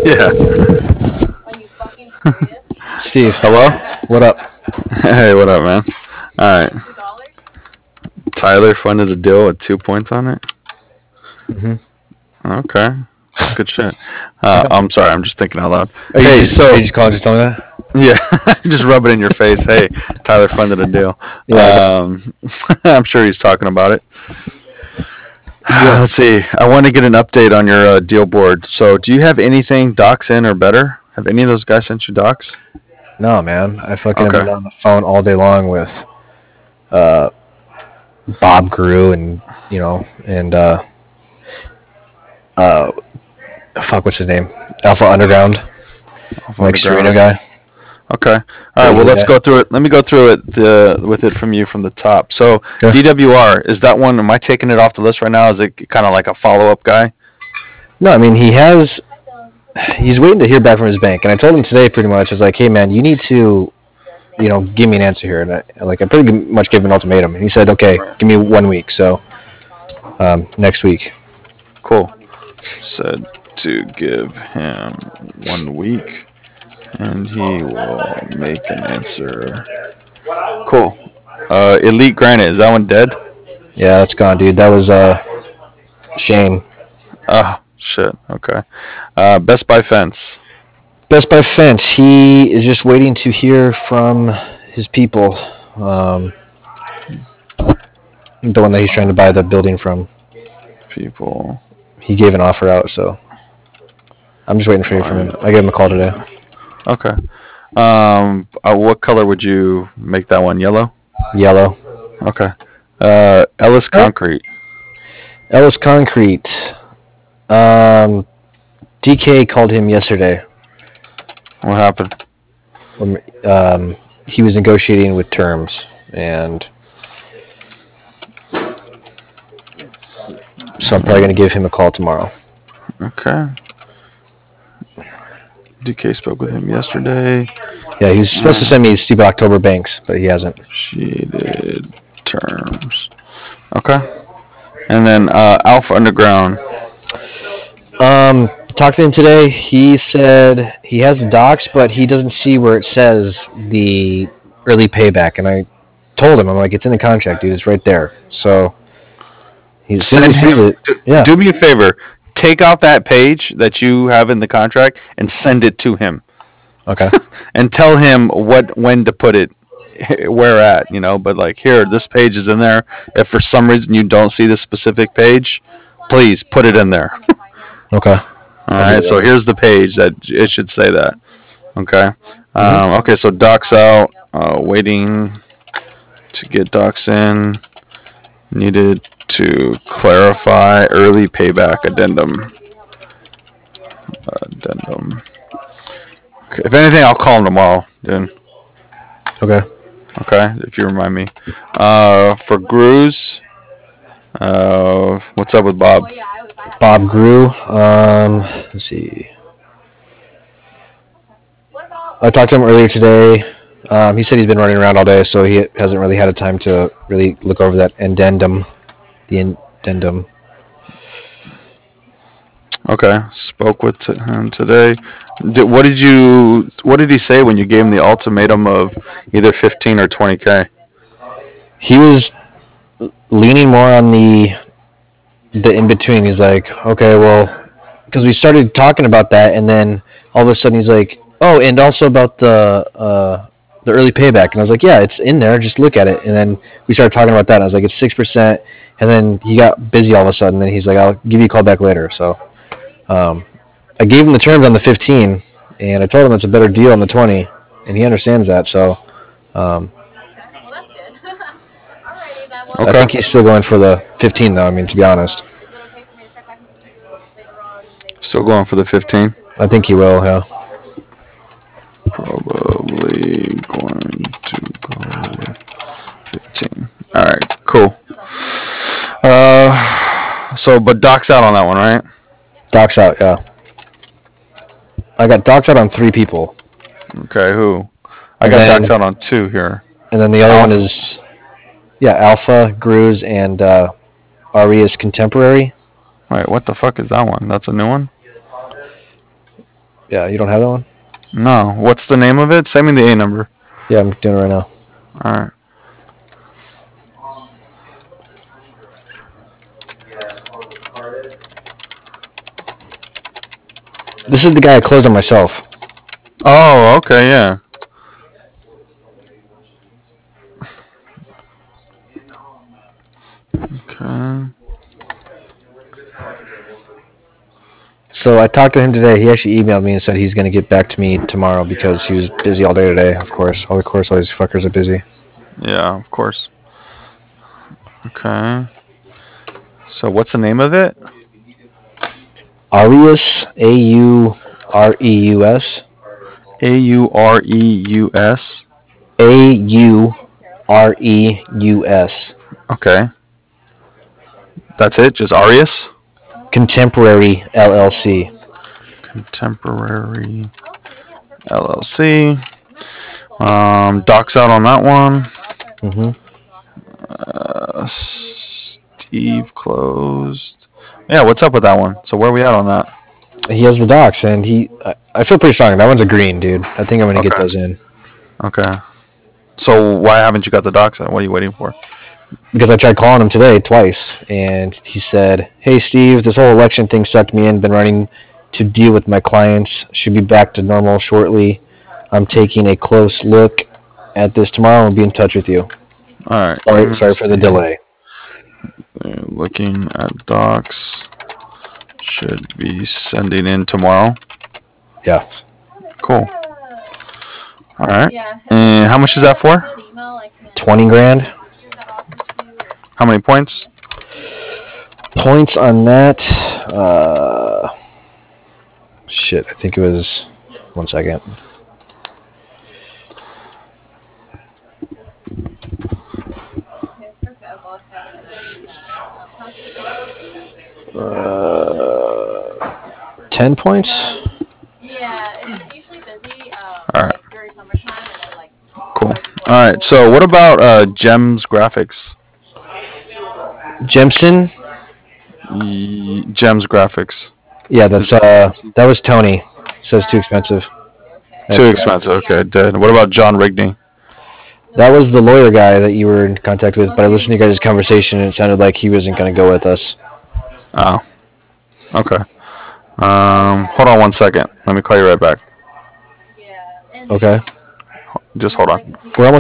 Yeah. Steve, Hello? what up? Hey, what up, man? Alright. Tyler funded a deal with 2 points on it? Mm-hmm. Okay. Good shit. Okay. I'm sorry, I'm just thinking out loud. Are you Hey, just, so, are you just calling to tell me that? yeah, just rub it in your face. Hey, Tyler funded a deal. Yeah. I'm sure he's talking about it. Yeah. Let's see. I want to get an update on your deal board. So, do you have anything docs in or better? Have any of those guys sent you docs? No, man. I fucking have Okay. been on the phone all day long with Bob Grew and uh, fuck, what's his name? Alpha Underground, Off Mike Sereno underground. guy. Okay. All right. Well, Crazy let's guy. go through it. Let me go through it with it from you from the top. So, Okay. DWR, is that one? Am I taking it off the list right now? Is it kind of like a follow up guy? No, I mean he's waiting to hear back from his bank, and I told him today pretty much. I was like, hey man, you need to give me an answer here, and I pretty much gave him an ultimatum, and he said, okay, Right. give me 1 week, so next week. Cool. Said to give him 1 week, and he will make an answer. Cool. Elite Granite, is that one dead? Yeah, that's gone, dude. That was Shane. Oh shit. Okay. Best Buy Fence. Best Buy Fence. He is just waiting to hear from his people. The one that he's trying to buy the building from. People. He gave an offer out, so I'm just waiting for you from him. I gave him a call today. Okay. What color would you make that one? Yellow. Yellow. Okay. Ellis Concrete. Ellis Concrete. DK called him yesterday. What happened? He was negotiating with terms, and so I'm probably going to give him a call tomorrow. Okay. DK spoke with him yesterday. Yeah, he was supposed to send me stupid October banks, but he hasn't. Negotiated terms. Okay. And then Alpha Underground. Talked to him today. He said he has the docs, but he doesn't see where it says the early payback. And I told him, I'm like, it's in the contract, dude. It's right there. So as soon as he sees it, yeah. Do me a favor. Take out that page that you have in the contract and send it to him. Okay. And tell him when to put it where at, but like here, this page is in there. If for some reason you don't see this specific page, please put it in there. Okay. All right, so here's the page that it should say that. Okay. Okay, so docs out. Waiting to get docs in. Needed to clarify early payback addendum. Okay, if anything, I'll call him tomorrow, dude. Okay. Okay, if you remind me. For Gruz, what's up with Bob? Bob Grew. Let's see. I talked to him earlier today. He said he's been running around all day, so he hasn't really had a time to really look over that addendum. The addendum. Okay, spoke with him today. What did he say when you gave him the ultimatum of either 15 or 20K? He was leaning more on the in between. He's like, okay, well, because we started talking about that, and then all of a sudden he's like, oh, and also about the early payback, and I was like, yeah, it's in there. Just look at it. And then we started talking about that. And I was like, it's 6%. And then he got busy all of a sudden. And then he's like, I'll give you a call back later. So I gave him the terms on the 15, and I told him it's a better deal on the 20, and he understands that. So I think he's still going for the 15, though. I mean, to be honest. Still going for the 15? I think he will, yeah. Probably going to go with 15. All right, cool. But Doc's out on that one, right? Doc's out, yeah. I got Doc's out on 3 people. Okay, who? I got Doc's out on 2 here. And then the other one is, Alpha, Gruz, and Arias Contemporary. Wait, what the fuck is that one? That's a new one? Yeah, you don't have that one? No. What's the name of it? Send me the A number. Yeah, I'm doing it right now. All right. This is the guy I closed on myself. Oh, okay, yeah. Okay. So I talked to him today. He actually emailed me and said he's going to get back to me tomorrow because he was busy all day today, of course. All these fuckers are busy. Yeah, of course. Okay. So what's the name of it? Aureus, Aureus. Aureus. Aureus. Okay. That's it? Just Arius? Contemporary LLC. Contemporary LLC. Docs out on that one. Mm-hmm. Steve closed. Yeah, what's up with that one? So where are we at on that? He has the docs, and I feel pretty strong. That one's a green, dude. I think I'm going to get Okay. those in. Okay. So why haven't you got the docs out? What are you waiting for? Because I tried calling him today twice, and he said, "Hey, Steve, this whole election thing sucked me in. Been running to deal with my clients. Should be back to normal shortly. I'm taking a close look at this tomorrow and be in touch with you. All right. Sorry for the delay." Looking at docs. Should be sending in tomorrow. Yeah. Cool. All right. And how much is that for? 20 grand. How many points? Points on that. Shit, I think it was. 1 second. Uh, 10 points. All right. Cool. All right. So what about Gems Graphics? Jemson. Gems Graphics. Yeah, that was Tony. Says too expensive. Too expensive. Okay, dead. What about John Rigney? That was the lawyer guy that you were in contact with, but I listened to you guys' conversation and it sounded like he wasn't going to go with us. Oh. Okay. Hold on 1 second. Let me call you right back. Okay. Just hold on. We're almost